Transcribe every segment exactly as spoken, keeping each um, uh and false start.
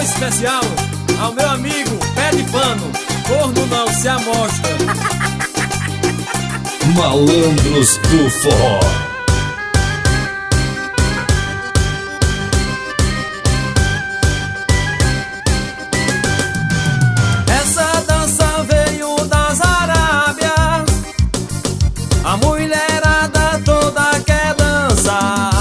especial ao meu amigo Pé de Pano, corno não se amostra. Malandros do Forró. Essa dança veio das Arábias, a mulherada toda quer dançar.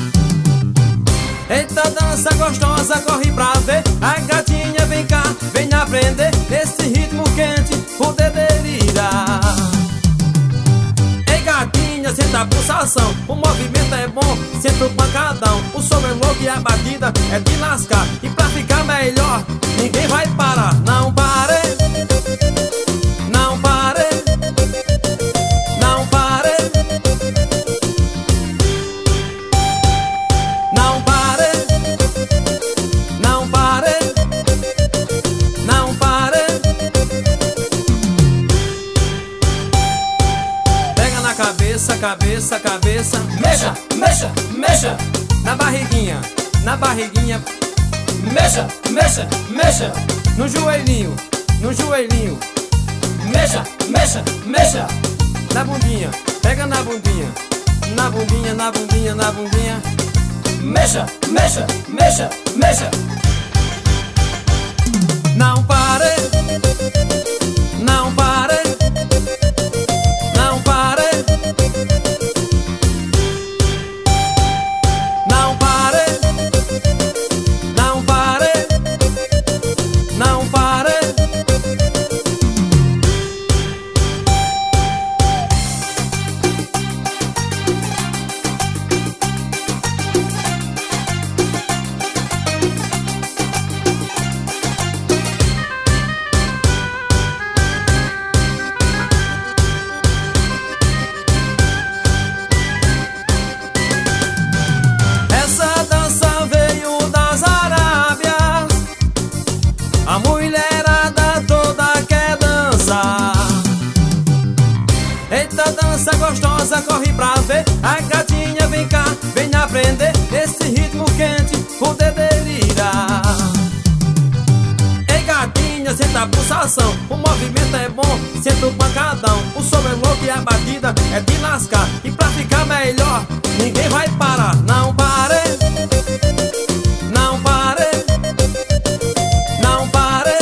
Eita, dança gostosa, corre pra ver. A gatinha vem cá, vem aprender esse ritmo quente, poder delirar. Ei gatinha, senta a pulsação, o movimento é bom, senta o pancadão. O som é louco e a batida é de lascar. E pra ficar melhor, ninguém vai parar. Não pare, não pare, não pare, não pare, não pare, não pare. Pega na cabeça, cabeça, cabeça. Mexa, mexa, mexa. Na barriguinha, na barriguinha. Mexa, mexa, mexa. No joelhinho, no joelhinho. Mexa, mexa, mexa. Na bundinha, pega na bundinha. Na bundinha, na bundinha, na bundinha. Mexa, mexa, mexa, mexa. Não pare, não pare, não pare, não pare, não pare, não pare. Essa dança veio das Arábias, a mulherada toda quer dançar. Eita, dança gostosa, corre pra ver. A gatinha vem cá, vem aprender esse ritmo quente, poder delirar. Ei gatinha, senta a pulsação, o movimento é bom, senta o pancadão. O som é louco e a batida é de lascar. E pra ficar melhor, ninguém vai parar. Não pare, não pare, não pare,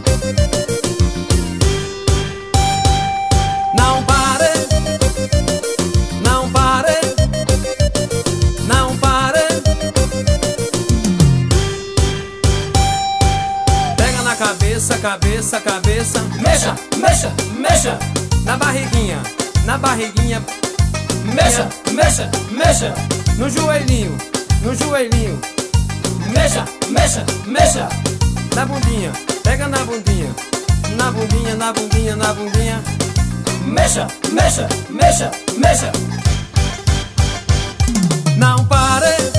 não pare, não pare, não pare. Pega na cabeça, cabeça, cabeça. Mexa, mexa, mexa. Na barriguinha, na barriguinha. Mexa, mexa, mexa. No joelhinho, no joelhinho. Mexa, mexa, mexa. Na bundinha, pega na bundinha. Na bundinha, na bundinha, na bundinha. Mexa, mexa, mexa, mexa. Não pare,